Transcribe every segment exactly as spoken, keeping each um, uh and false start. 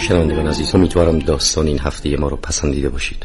شنوندگان عزیز، امیدوارم داستان این هفته ما رو پسندیده باشید.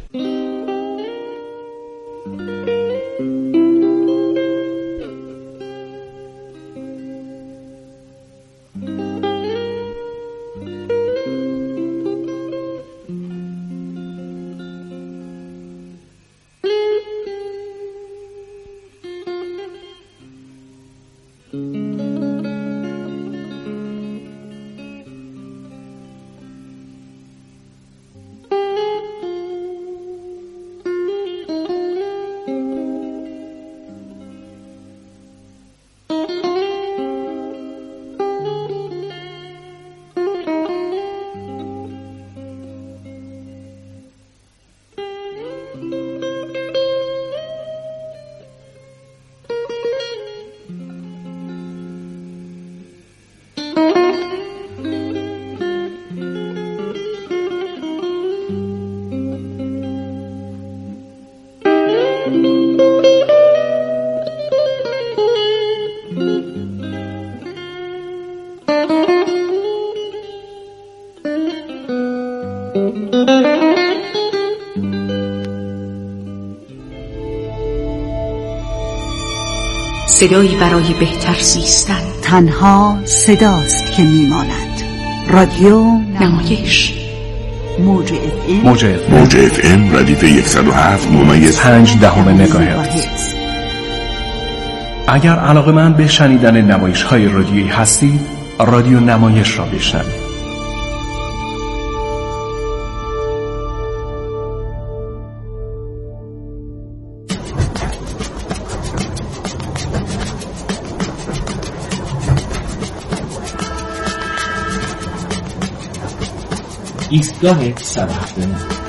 صدایی برای بهتر زیستن. تنها صداست که میماند. رادیو نمایش. موج اف ام موج اف ام موج اف ام ردیف صد و هفت ممیز پنج دهم مگاهرتز. اگر علاقه‌مند به شنیدن نمایش‌های رادیویی هستید، رادیو نمایش را بشنوید. ایستگاه صد و هفت.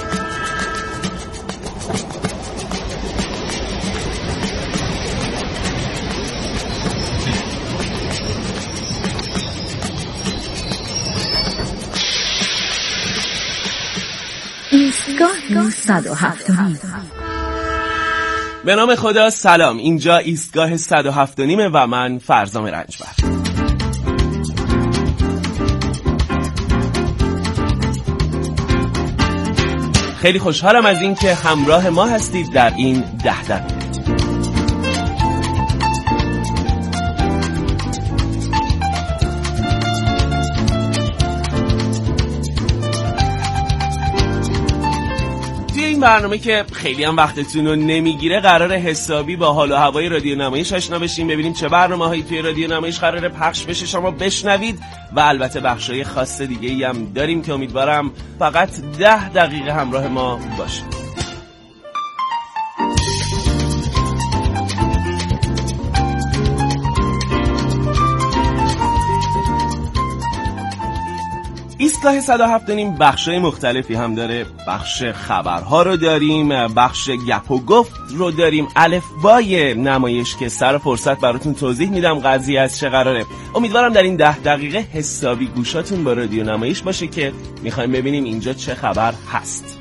ایستگاه صد و هفت. به نام خدا. سلام، اینجا ایستگاه صد و هفت و نیمه و من فرزام رنجبر. خیلی خوشحالم از این که همراه ما هستید در این ده دقیقه. توی این برنامه که خیلی هم وقتتون رو نمیگیره، قراره حسابی با حال و هوای رادیو نمایش آشنا بشیم، ببینیم چه برنامه‌هایی توی رادیو نمایش قراره پخش بشه، شما بشنوید و البته بخشای خاص دیگه‌ای هم داریم که امیدوارم فقط ده دقیقه همراه ما باشید. ایستگاه صد و هفت نیم بخشای مختلفی هم داره. بخش خبرها رو داریم، بخش گپ و گفت رو داریم، الفبای نمایش که سر فرصت براتون توضیح میدم قضیه از چه قراره. امیدوارم در این ده دقیقه حسابی گوشاتون با رادیو نمایش باشه که میخوایم ببینیم اینجا چه خبر هست.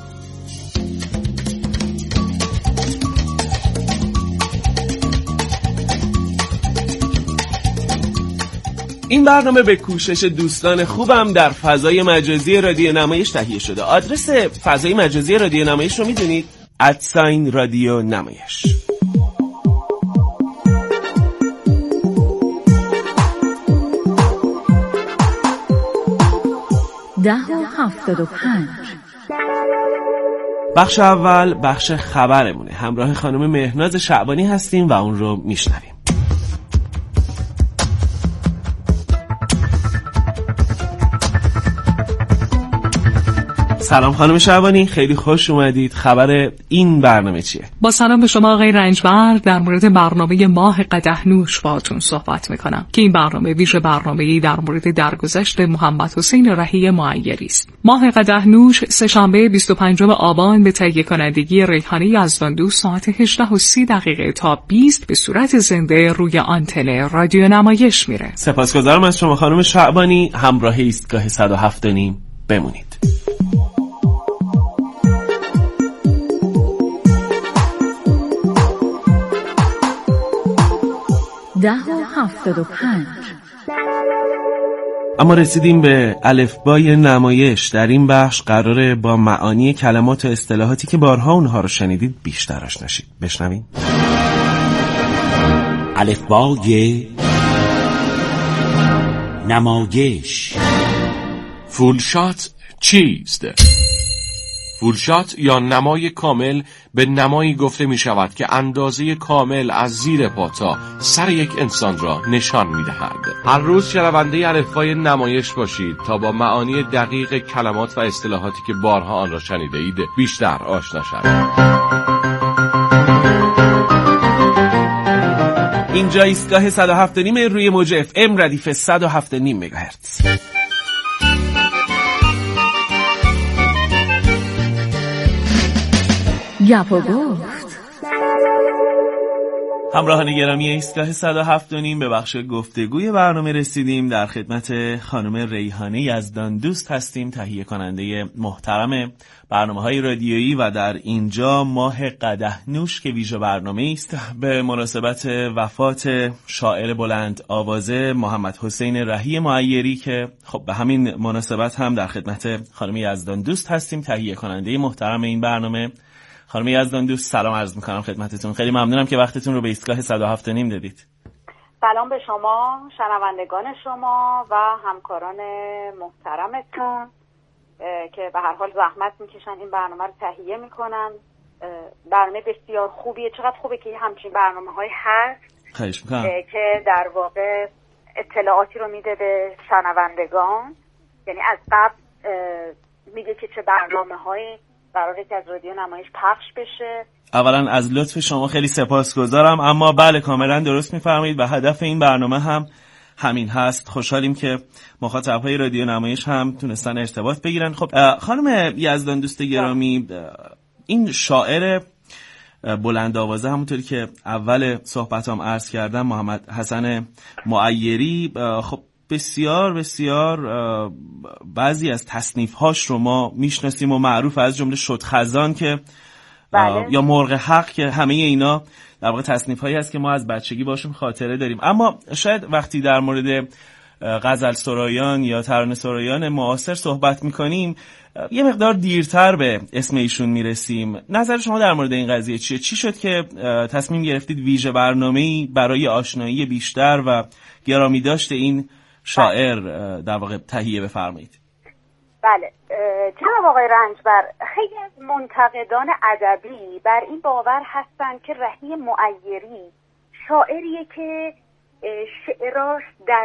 این برنامه به کوشش دوستان خوبم در فضای مجازی رادیو نمایش تهیه شده. آدرس فضای مجازی رادیو نمایش رو میدونید؟ ادساین رادیو نمایش. ده و هفتاد و پنج. بخش اول بخش خبرمونه. همراه خانم مهناز شعبانی هستیم و اون رو میشنویم. سلام خانم شعبانی، خیلی خوش اومدید. خبر این برنامه چیه؟ با سلام به شما آقای رنجبر، در مورد برنامه ماه قدحنوش باهاتون صحبت میکنم که این برنامه ویژه برنامه‌ای در مورد درگذشت محمد حسین رهی معیری است. ماه قدحنوش سه‌شنبه بیست و پنجم آبان به تهیه کنندگی ریحانه یزداندوست ساعت هجده و سی دقیقه تا بیست به صورت زنده روی آنتن رادیو نمایش میره. سپاسگزارم از شما خانم شعبانی. همراه ایستگاه صد و هفت و نیم بمونید. ده و هفتاد و پنج. اما رسیدیم به الفبای نمایش. در این بخش قراره با معانی کلمات و اصطلاحاتی که بارها اونها رو شنیدید بیشتر آشنا شید. بشنویم. الفبای نمایش. فولشات چیست؟ فولشات یا نمای کامل به نمایی گفته می شود که اندازه کامل از زیر پا تا سر یک انسان را نشان می دهد. هر روز شنونده الفبای نمایش باشید تا با معانی دقیق کلمات و اصطلاحاتی که بارها آن را شنیده اید بیشتر آشنا شوید. اینجا ایستگاه صد و هفت و نیم روی موج اف ام ردیف صد و هفت و نیم مگاهرتز. گپ و گفت. همراهان گرامی ایستگاه صد و هفت و نیم به بخش گفتگوی برنامه رسیدیم. در خدمت خانم ریحانه یزدان دوست هستیم، تهیه کننده محترم برنامه‌های رادیویی و در اینجا ماه قدحنوش که ویژه برنامه است به مناسبت وفات شاعر بلند آوازه محمد حسین رهی معیری که خب به همین مناسبت هم در خدمت خانم یزدان دوست هستیم، تهیه کننده محترم این برنامه. خانم یزدان دوست سلام عرض میکنم خدمتتون. خیلی ممنونم که وقتتون رو به ایستگاه صد و هفت و نیم دادید. سلام به شما، شنوندگان شما و همکاران محترمتون که به هر حال زحمت میکشن این برنامه رو تهیه میکنن. برنامه بسیار خوبیه. چقدر خوبه که همچین برنامه های هست. خواهش میکنم. که در واقع اطلاعاتی رو میده به شنوندگان، یعنی از قبل میگه که چه برنامه هایی قراره که از رادیو نمایش پخش بشه. اولا از لطف شما خیلی سپاسگزارم. اما بله کاملا درست میفرمایید و هدف این برنامه هم همین هست. خوشحالیم که مخاطبهای رادیو نمایش هم تونستن ارتباط بگیرن. خب خانم یزدان دوست گرامی، این شاعر بلند آوازه همونطوری که اول صحبتام عرض کردم محمد حسن معیری، خب بسیار بسیار بعضی از تصنیف‌هاش رو ما میشناسیم و معروف، از جمله شد خزان که بله. یا مرغ حق که همه اینا در واقع تصنیف‌هایی هست که ما از بچگی باشون خاطره داریم. اما شاید وقتی در مورد غزل سرایان یا ترانه سرایان معاصر صحبت می‌کنیم یه مقدار دیرتر به اسم ایشون میرسیم. نظر شما در مورد این قضیه چیه؟ چی شد که تصمیم گرفتید ویژه برنامه‌ای برای آشنایی بیشتر و گرامی داشته این شاعر در واقع تهیه بفرمایید؟ بله، جناب آقای رنجبر، خیلی از منتقدان ادبی بر این باور هستند که رهی معیری شاعریه که شعراش در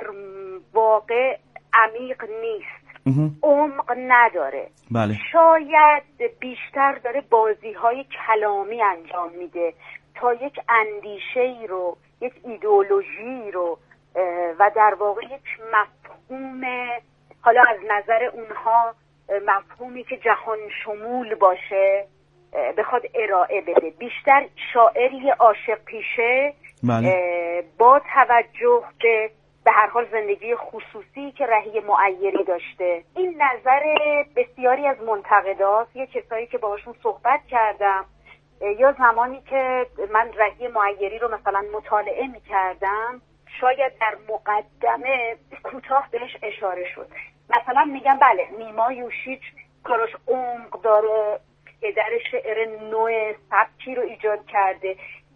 واقع عمیق نیست، عمق نداره. بله. شاید بیشتر داره بازی‌های کلامی انجام میده تا یک اندیشه‌ای رو، یک ایدئولوژی رو و در واقع یک مفهوم، حالا از نظر اونها مفهومی که جهان شمول باشه، بخواد ارائه بده. بیشتر شاعری عاشق پیشه. بله. با توجه به به هر حال زندگی خصوصی که رهی معیری داشته. این نظر بسیاری از منتقداست. یه کسایی که باهاشون صحبت کردم یا زمانی که من رهی معیری رو مثلا مطالعه می‌کردم، شاید در مقدمه کوتاه بهش اشاره شد. مثلا میگم بله نیما یوشیچ کاراش عمق داره، پدر شعر نوع سبکی رو ایجاد کرده،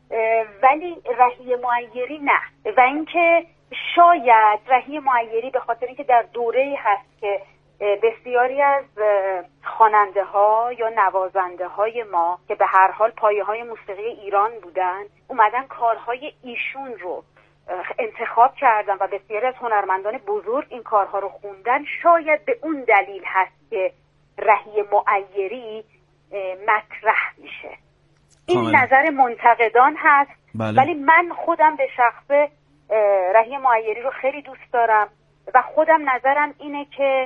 ولی رهی معیری نه. و اینکه شاید رهی معیری به خاطر اینکه در دوره‌ای هست که بسیاری از خواننده ها یا نوازنده های ما که به هر حال پایه های موسیقی ایران بودن اومدن کارهای ایشون رو انتخاب کردن و بسیاری از هنرمندان بزرگ این کارها رو خوندن، شاید به اون دلیل هست که رهی معیری مطرح میشه. این کامل. نظر منتقدان هست. بله. ولی من خودم به شخصه رهی معیری رو خیلی دوست دارم و خودم نظرم اینه که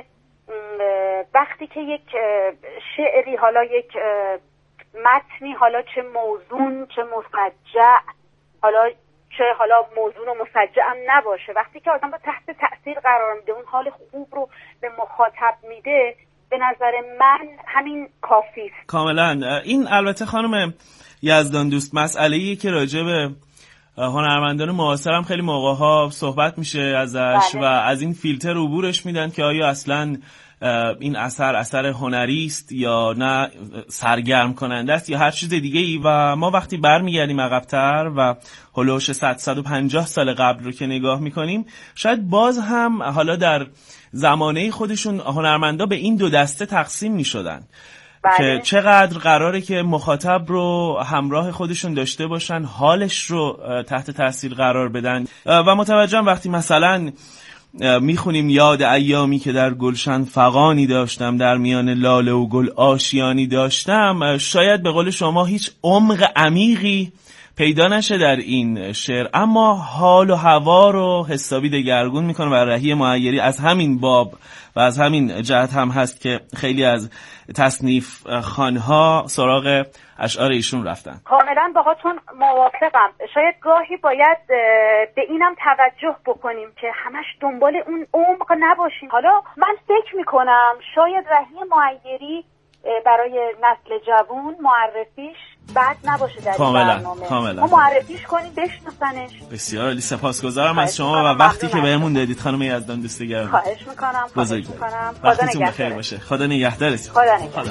وقتی که یک شعری، حالا یک متنی، حالا چه موزون چه مسجع، حالا چه حالا موزون و مسجع هم نباشه، وقتی که آدم با تحت تأثیر قرار میده، اون حال خوب رو به مخاطب میده، به نظر من همین کافی است. کاملا. این البته خانم یزدان دوست مسئله‌ایه که راجع به هنرمندان معاصر هم خیلی موقع‌ها صحبت میشه ازش بله. و از این فیلتر عبورش میدن که آیا اصلاً این اثر اثر هنری است یا نه سرگرم کننده است یا هر چیز دیگه ای. و ما وقتی برمیگردیم عقب‌تر و هولوش صد صد و پنجاه سال قبل رو که نگاه میکنیم، شاید باز هم حالا در زمانه خودشون هنرمندا به این دو دسته تقسیم میشدن بله. که چقدر قراره که مخاطب رو همراه خودشون داشته باشن، حالش رو تحت تاثیر قرار بدن. و متوجهم وقتی مثلا میخونیم یاد ایامی که در گلشن فغانی داشتم، در میان لاله و گل آشیانی داشتم، شاید به قول شما هیچ عمق عمیقی پیدا نشه در این شعر، اما حال و هوا رو حسابی دگرگون میکنه. و رهی معیری از همین باب و از همین جهت هم هست که خیلی از تصنیف خانها سراغ اشعار ایشون رفتن. کاملا باهاتون موافقم. شاید گاهی باید به اینم توجه بکنیم که همش دنبال اون عمق نباشیم. حالا من فکر میکنم شاید رهی معیری برای نسل جوان معرفیش بد نباشه در این برنامه. کاملا ما معرفیش کنیم بشناسنش. بسیار عالی، سپاسگزارم از شما و وقتی که بهمون دادید خانم یزدان دوست گرامی. خواهش میکنم. خواهش میکنم. وقتتون بخیر باشه. خدا نگهدارتون. خدا نگهدار.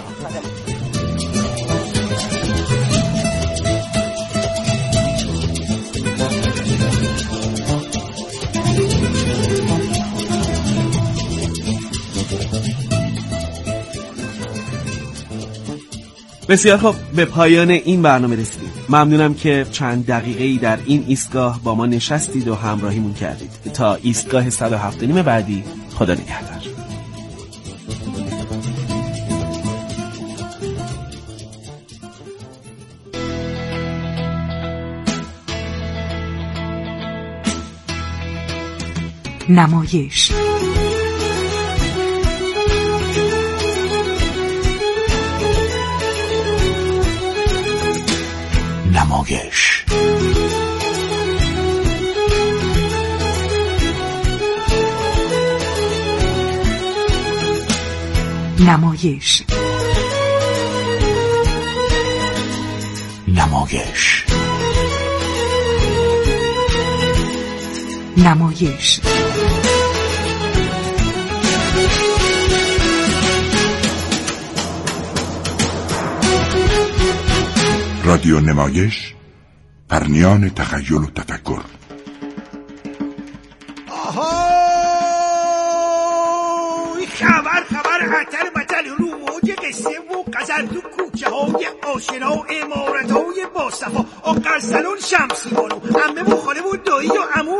بسیار خب، به پایان این برنامه رسیدیم. ممنونم که چند دقیقه‌ای در این ایستگاه با ما نشستید و همراهیمون کردید. تا ایستگاه صد و هفت و نیم بعدی، خدا نگهدار. نمایش نمایش نمایش نمایش نمایش رادیو نمایش، پرنیان تخیل و تفکر. آهای خبر خبر عطر بطل رو موج قصه و قذر تو کوچه های آشنا و امارت های باصفا آقر سلون شمسی بانو عمه و خاله و دایی و عمو.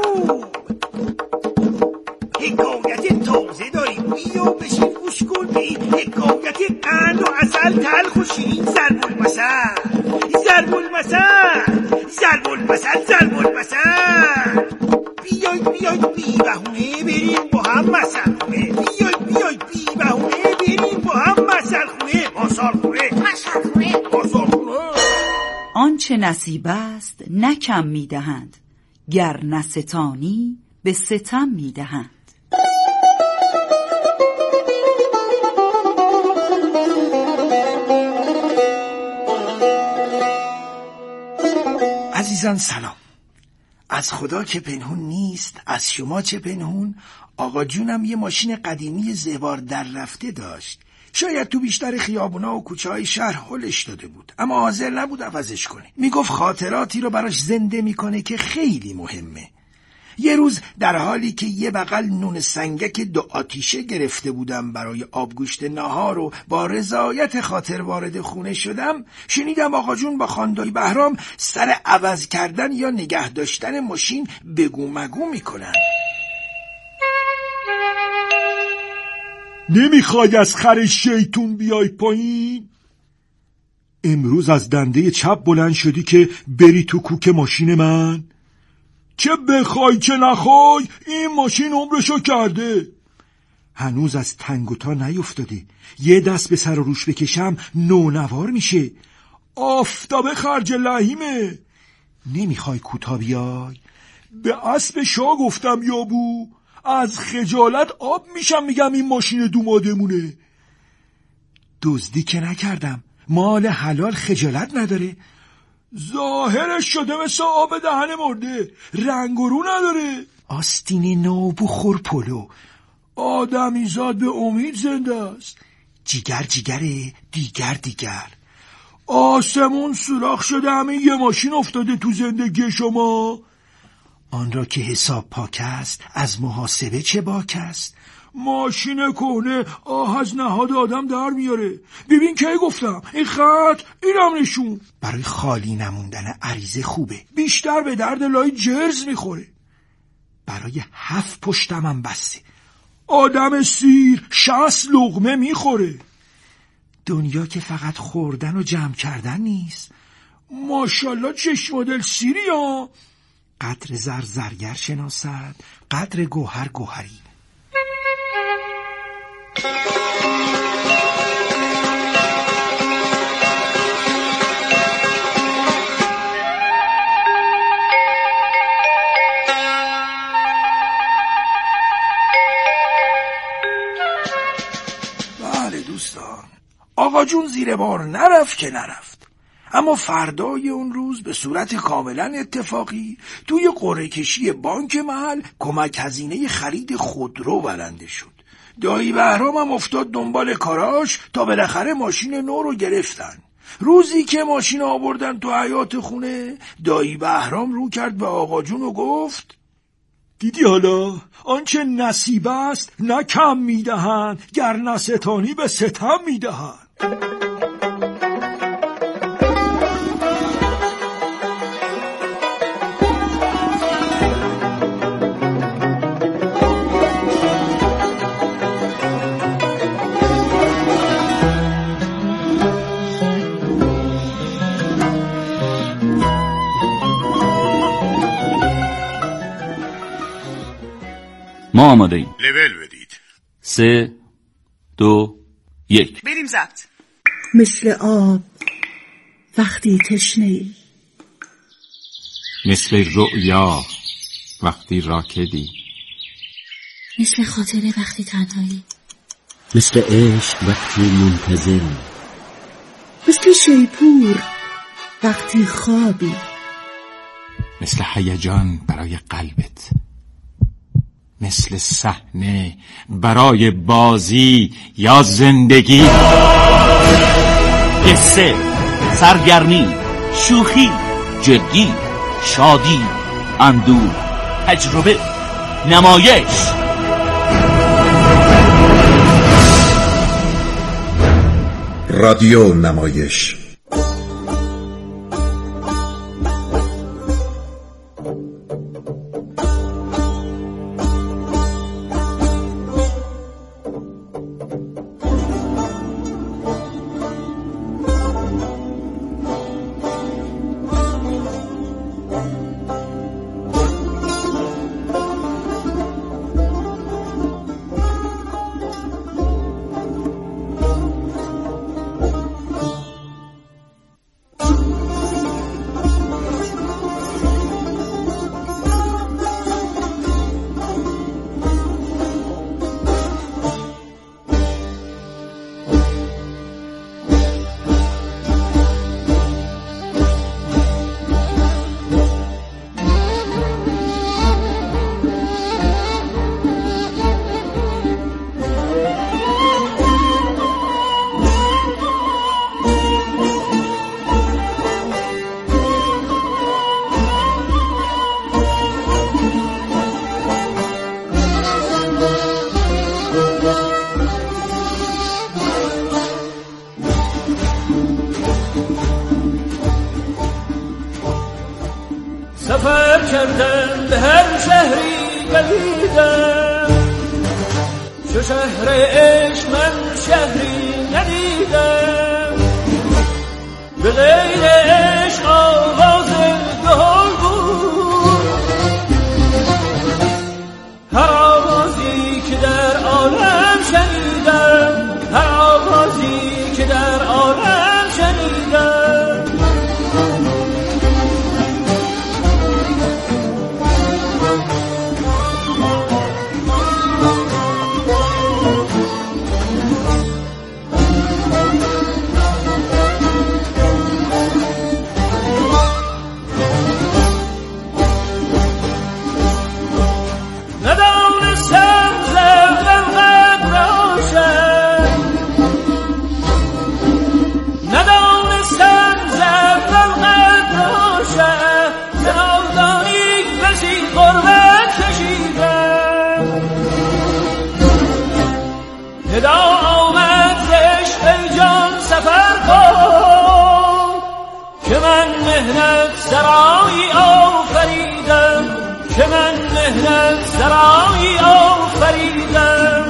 حکایت تازه داریم بیا بشین گوش کن به این حکایت قند و عسل تلخ و شیرین ضرب المثل ضرب المثل ضرب المثل ضرب المثل. بیاید بیاید بی بهونه بریم با هم مثل خونه. بیاید بیاید بی بهونه بریم با هم مثل خونه. ماسال خونه مثل خونه ماسال خونه. آنچه نصیب است نه کم میدهند، گر نستانی به ستم میدهند. عزیزان سلام. از خدا که پنهون نیست، از شما چه پنهون. آقا جونم یه ماشین قدیمی زوار در رفته داشت. شاید تو بیشتر خیابونا و کوچه های شهر هلش داده بود، اما حاضر نبود عوضش کنه. میگفت خاطراتی رو براش زنده میکنه که خیلی مهمه. یه روز در حالی که یه بغل نون سنگک دو آتیشه گرفته بودم برای آبگوشت ناهار و با رضایت خاطر وارد خونه شدم، شنیدم آقا جون با خاندایی بهرام سر عوض کردن یا نگه داشتن ماشین بگو مگو میکنن. نمیخوای از خر شیطون بیای پایین؟ امروز از دنده چپ بلند شدی که بری تو کوک ماشین من؟ چه بخوای چه نخوای این ماشین عمرشو کرده. هنوز از تنگ و تا نیفتاده، یه دست به سر و روش بکشم نونوار میشه. آفتابه خرج لحیمه. نمیخوای کوتا بیای؟ به اسب شاه گفتم یابو، از خجالت آب میشم میگم این ماشین دومادمونه. دزدی که نکردم، مال حلال خجالت نداره. ظاهرش شده مثل آب دهن مرده، رنگ و رو نداره. آستین نو بخور پلو. آدمیزاد به امید زنده است. جیگر جیگره، دیگر دیگر. آسمون سوراخ شده، همه یه ماشین افتاده تو زندگی شما. آن را که حساب پاک است، از محاسبه چه باک است؟ ماشین کهنه آه از نهاد آدم در میاره. ببین که گفتم این خط اینم نشون. برای خالی نموندن عریضه خوبه، بیشتر به درد لای جرز میخوره. برای هفت پشتمم بسته. آدم سیر شصت لقمه میخوره. دنیا که فقط خوردن و جمع کردن نیست. ماشالله چشم مدل سیری ها. قدر زر زرگر شناسد، قدر گوهر گوهری. بله دوستان، آقا جون زیر بار نرفت که نرفت، اما فردای اون روز به صورت کاملا اتفاقی توی قرعه کشی بانک محل کمک هزینه خرید خودرو برنده شد. دایی بهرام هم افتاد دنبال کاراش تا بالاخره ماشین نو رو گرفتن. روزی که ماشین آوردن تو حیاط خونه، دایی بهرام رو کرد به آقا جون و گفت دیدی حالا آنچه نصیب است نه کم میدهند، گر نستانی به ستم میدهند. ما آماده ایم. لول بدید. سه دو یک بریم ضبط. مثل آب وقتی تشنه‌ای، مثل رؤیا وقتی راکدی، مثل خاطره وقتی تنهایی، مثل عشق وقتی منتظری، مثل شیپور وقتی خوابی، مثل هیجان برای قلبت، مثل صحنه برای بازی یا زندگی. قصه، سرگرمی، شوخی، جدی، شادی، اندوه، تجربه، نمایش. رادیو نمایش. سفر کردم به هر شهری بدیدم، چو شهر عشق من شهری ندیدم. به غیر عشق آواز دهل بود، هر آوازی که در عالم شنیدم، هر آوازی که در عالم شنیدم. ندا آمد ز عشق جان سفر کن که من مهنت سرایی آفریدم که من مهنت سرایی آفریدم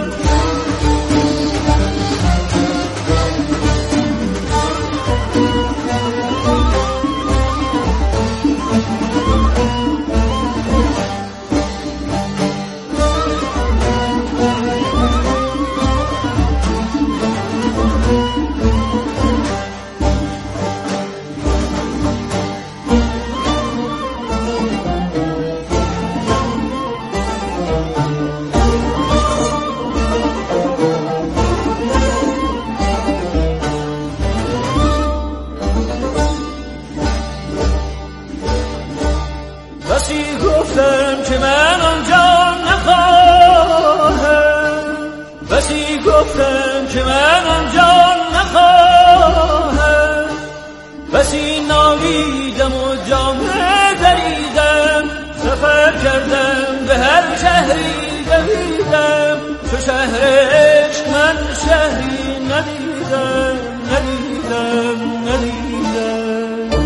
گفتم که من آنجا نخواهم بسی نالیدم و جامه دریدم سفر کردم به هر شهری دویدم تو شهر عشق من شهری ندیدم ندیدم ندیدم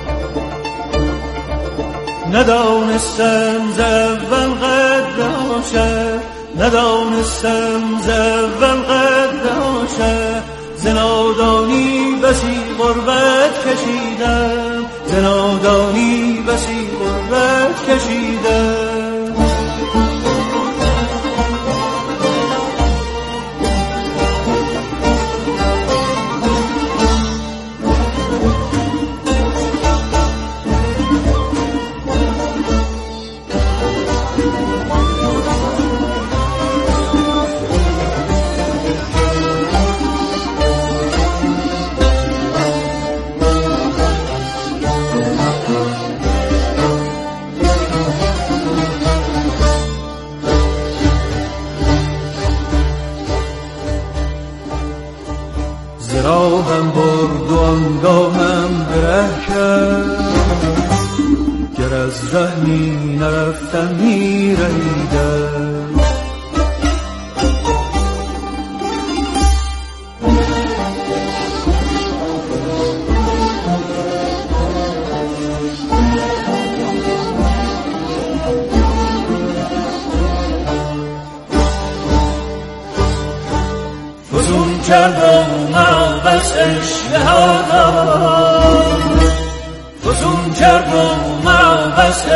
ندانستم ز اول قدر ندانستم ز اول قدر ز نادانی بسی غربت کشیدم ز نادانی بسی غربت کشیدم راهم برد و آنگاهم بره کرد گر از ره می نرفتم می رهیدم فزون کردم بس اشتهادم فزون کردم مرا بس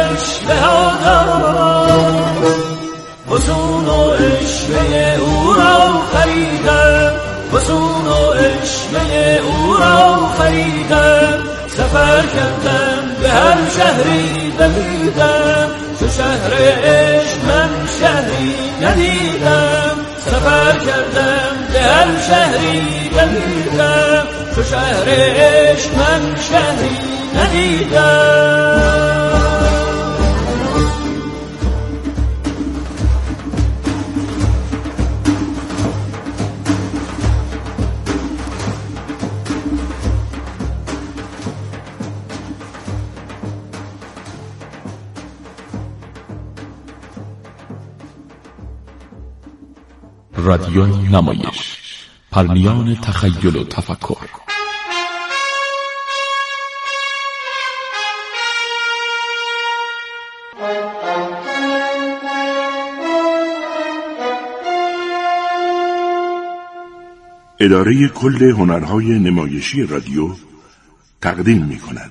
اشتهادم فزون و عشوه او را خریدم فزون و عشوه او را خریدم سفر کردم به هر شهری دویدم تو شهر عشق من شهری ندیدم سفر کردم به هر شهری دویدم تو شهر عشق من شهری ندیدم رادیو نمایش، پرمیان تخیل و تفکر. اداره کل هنرهای نمایشی رادیو تقدیم می کند.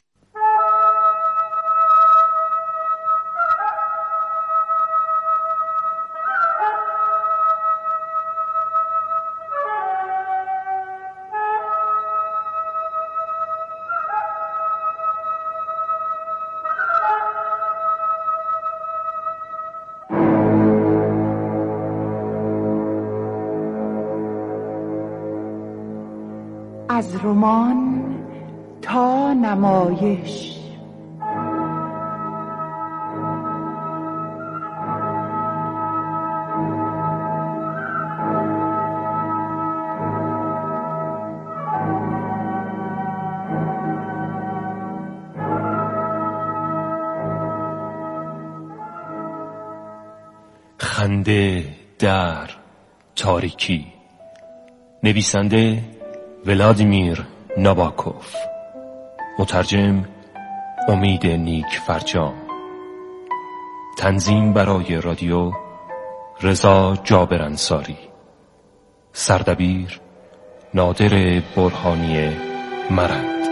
از رمان تا نمایش. خنده در تاریکی. نویسنده ولادیمیر ناباکوف، مترجم امید نیک فرجام، تنظیم برای رادیو رضا جابر انصاری، سردبیر نادر برهانی مرند.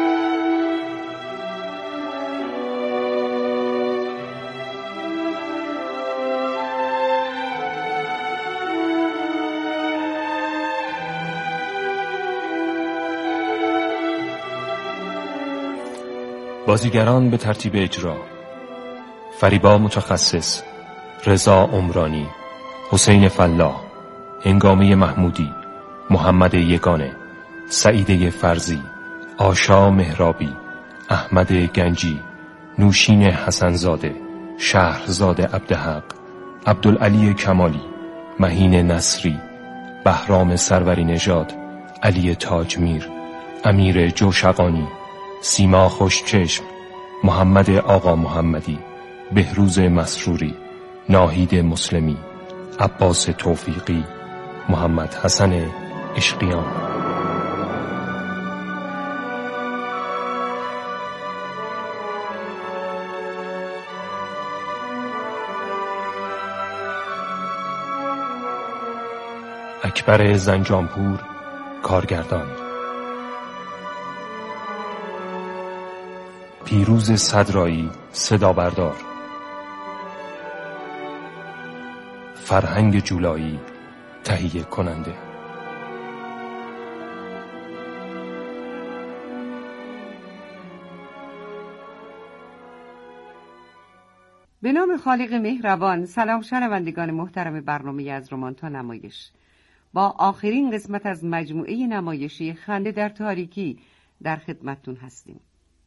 بازیگران به ترتیب اجرا: فریبا متخصص، رضا عمرانی، حسین فلاح، هنگامه محمودی، محمد یگانه، سعیده فرزی، آشا مهرابی، احمد گنجی، نوشین حسنزاده، شهرزاد عبدحق، عبدالعلی کمالی، مهین نصری، بهرام سروری نژاد، علی تاجمیر، امیر جوشقانی، سیما خوشچشم، محمد آقا محمدی، بهروز مسروری، ناهید مسلمی، عباس توفیقی، محمد حسن عشقیان. اکبر زنجانپور، کارگردان. پیروز صدرایی، صدا بردار. فرهنگ جولایی، تهیه کننده. به نام خالق مهربان. سلام شنوندگان محترم برنامه از رمان تا نمایش. با آخرین قسمت از مجموعه نمایشی خنده در تاریکی در خدمتتون هستیم.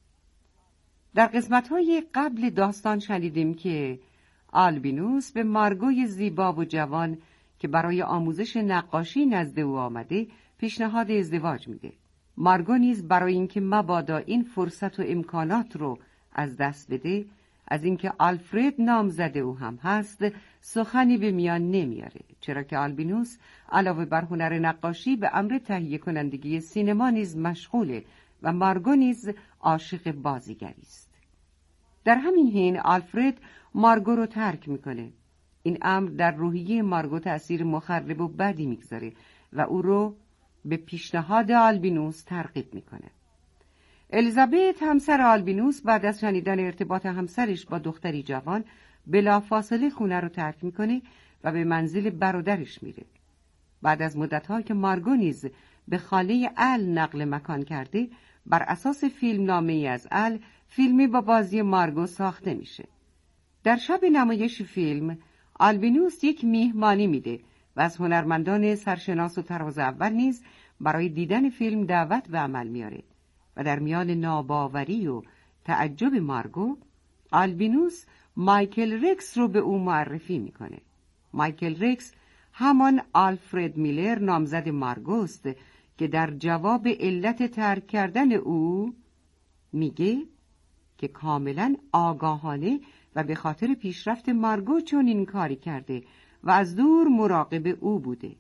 در قسمت‌های قبل داستان شنیدیم که آلبینوس به مارگوی زیبا و جوان که برای آموزش نقاشی نزد او آمده پیشنهاد ازدواج میده. مارگو نیز برای اینکه مبادا این فرصت و امکانات رو از دست بده، از اینکه آلفرد نامزد او هم هست سخنی به میان نمیاره، چرا که آلبینوس علاوه بر هنر نقاشی به امر تهیه کنندگی سینما نیز مشغوله و مارگو نیز عاشق بازیگری است. در همین حین آلفرد مارگو رو ترک میکنه. این امر در روحیه مارگو تأثیر مخرب و بدی میگذاره و او رو به پیشنهاد آلبینوس ترغیب میکنه. الیزابت همسر آلبینوس بعد از شنیدن ارتباط همسرش با دختری جوان بلافاصله خونه رو ترک میکنه و به منزل برادرش میره. بعد از مدت‌ها که مارگو نیز به خاله ال نقل مکان کرده، بر اساس فیلم نامه‌ای از ال فیلمی با بازی مارگو ساخته میشه. در شب نمایش فیلم آلبینوس یک میهمانی میده و از هنرمندان سرشناس و طراز اول نیز برای دیدن فیلم دعوت به عمل میاره و در میان ناباوری و تعجب مارگو، آلبینوس مایکل رکس رو به او معرفی میکنه. مایکل رکس همان آلفرد میلر نامزد مارگوست که در جواب علت ترک کردن او میگه که کاملا آگاهانه و به خاطر پیشرفت مارگو چون این کاری کرده و از دور مراقب او بوده.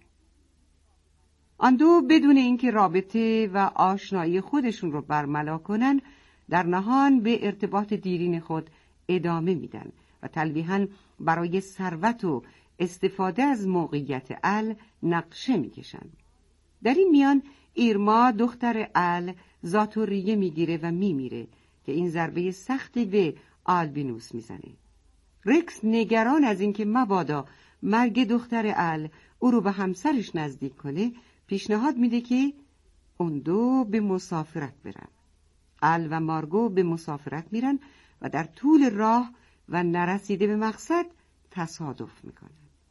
آن دو بدون اینکه رابطه و آشنایی خودشون رو برملا کنن، در نهان به ارتباط دیرین خود ادامه میدن و تلویحاً برای ثروت و استفاده از موقعیت ال نقشه میکشن. در این میان ایرما دختر ال ذات الریه میگیره و میمیره که این ضربه سختی به آلبینوس میزنه. رکس نگران از اینکه مبادا مرگ دختر ال او رو به همسرش نزدیک کنه، پیشنهاد میده که اون دو به مسافرت برن. ال و مارگو به مسافرت میرن و در طول راه و نرسیده به مقصد تصادف میکنن.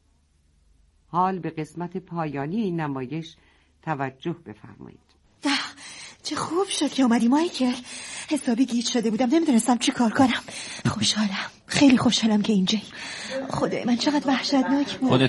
حال به قسمت پایانی این نمایش توجه بفرمایید. ده چه خوب شد که اومدی مایکل. حسابی گیج شده بودم، نمیدونستم چی کار کنم. خوشحالم، خیلی خوشحالم که اینجایی. خدای من چقدر وحشتناک بود.